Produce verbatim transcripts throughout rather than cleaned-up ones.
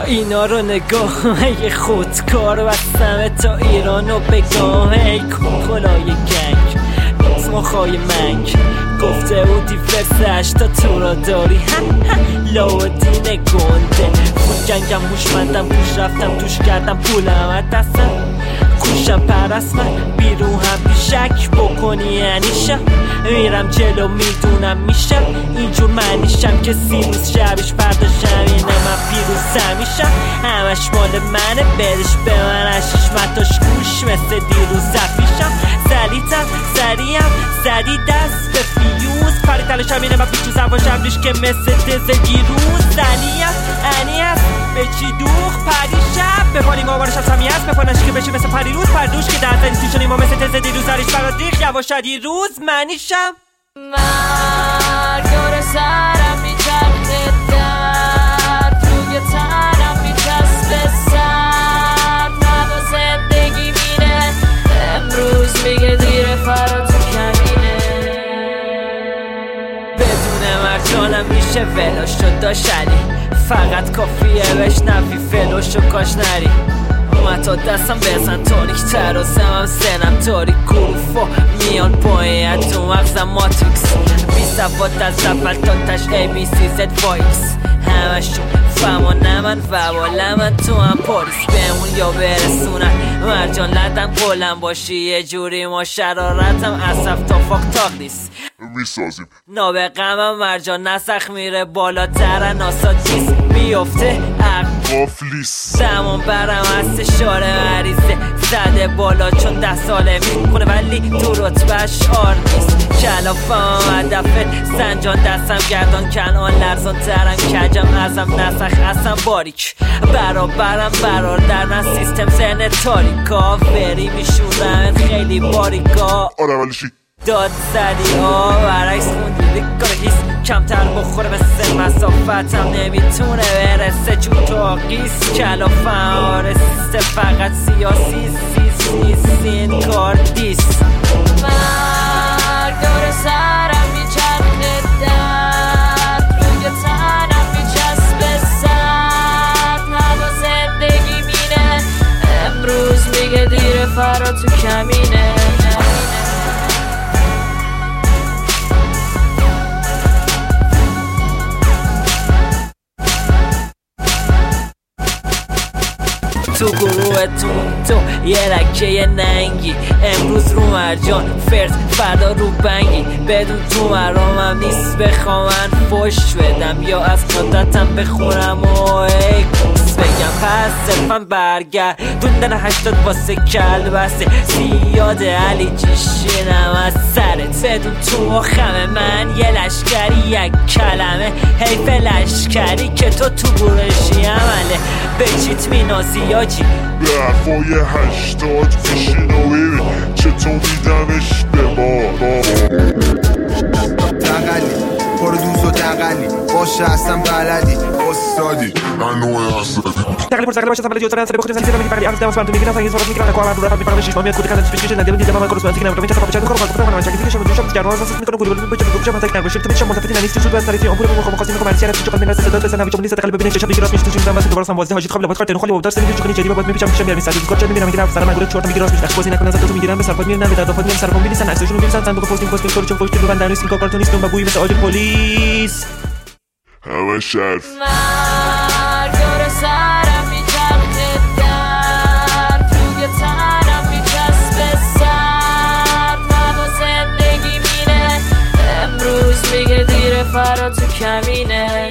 اینا رو نگاه یه خودکار بستمه تا ایرانو بگاه ای کلای گنگ اسمخای منگ گفته بودی فرسش تا تو را داری لاودین گنده خود گنگم هوشمندم پوش رفتم توش کردم پولم دستم کوشم پرست من بیرون هم بیشک بکنی یعنیشم میرم جلو میدونم میشم اینجور منیشم که سی روز شبش فرداشم اینه من پیروز همیشم همش مال منه برش به من هشیش متاش گوش مثل دیروز زفیشم سلیتم سریم زدی دست به فیوز پری تلشم اینه من پیچو زواشم ریش که مثل دز گیروز زنیم انیم به چی دوخ پری شب به پانی مامانشم سمی هست به پانش که بشه مثل پری روز پردوش که در زنی سیشونی ما مثل تز دیروز زریش برات دیخ یواشدی روز منیشم مرگار سرم میچرخه درد روی تنم میچسبه سر نوا زندگی مینه امروز میگه دیره فرا تو کمینه بدون مرجانم میشه ولاشو داشتی فقط کافیه بشنوی فلوشو کاش نری اومد تا دستم بزن تاریک تر و زمم سنم تاریک گروفا میان پایین تو مغزم ماتریکس بی سواد از اول تا تش ای بی سی زد وایکس همشون فهمانه من وواله من تو هم پاریس بمون یا برسونن مرجان لدن قلم باشی یه جوری ما شرارتم اصف تا فاک تاق نیست میسازیم نابقمم مرجان نسخ میره بالاتر ناسا چیز بیفته قافلیس زمان برم هست شاره مریضه زده بالا چون ده ساله میخونه ولی تو رتبهش آر نیست کلافم هدفه سنجان دستم گردان کنان لرزان ترم کجم ازم نسخ اصلا باریک برابرم برار در من سیستم زن تاریکا وری میشونم خیلی باریکا آره ولی شی داد زدی ها برعکس خوندی بکار هیست کمتر بخوره مثل مسافتم نمیتونه برسه چون تو آقیس کلافم آرسیسته فقط سیاسی سیس نیست این کار دیست مرگار سرم میچرخه درد روی تنم میچسبه سر هوا زندگی مینه امروز میگه دیره فرا تو کمینه تو گروهتون تو یه لکه ننگی امروز رو مرجان فرد فردا رو بنگی بدون تو مرامم نیست بخوامن فش بدم یا از قدرتم بخورم و ایکس بگم پس صرفم برگر دوندن هشتاد واسه کل بسته زیاد علی جیشینم از سرت بدون تو خمه من یه لشکری یک کلمه حیف لشکری که تو تو گروهشی عمله به چیت مینازی یا جی به حرفای هشتاد کشین و ببین چطور میدمش به ما تقلی پردوز و تقلی باشه اصلا بلدی استادی انوه اسدی تقلی پرسقلی باشه سنبالی جوتر انسانی بخوری زنجیر میگی فقلی عرض دماس برام میگیرن سعی صحبت میکنن کوام رو رفت میپرم شش ماهیت کودی کردن پیش نده دیدم من کورسپاندنسی که نمیتونم چطور بچه‌ها کارو کنم من چکی دیگه شما دوشم جرمان اساس میکنم گوگل بچه بچه من تک نباشه تو میشم ملتفتی نیستی شد بس تریتی امور مخ مخاصم کمرشیال تو قلب الناس صدات بس نمیچم نیست قلب ببینید چه شبیه راست میشه تو زمان دوباره سم واسه حاجی قبل وقت خالی وابدار سری چونی جدی بعد میپیچم میشم بیار میسازی کار چه میبینم میگم سلام گروه چورت میگیرم میشه بازی نکنه زدت تو میگیرم به سرپاد میرم به دادافات میرم سرپاد میریسن عکسشون میریسن صندوق پستینگ پست استوری چون پشت رو بندر نیست این کارتونیست با بوی مثل آج پلیس همه شرف مرگار سرم میچرخه درد روی تنم میچسبه سر هوا زندگی مینه امروز میگه دیره فرا تو کمینه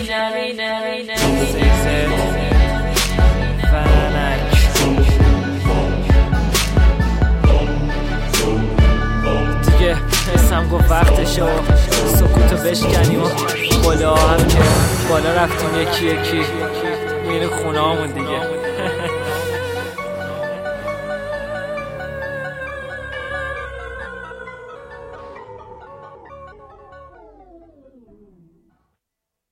دیگه حسم گفت وقتشه و سکوتو بشکنیم و بالا هم که بالا رفتیم یکی یکی میریم خونه همون دیگه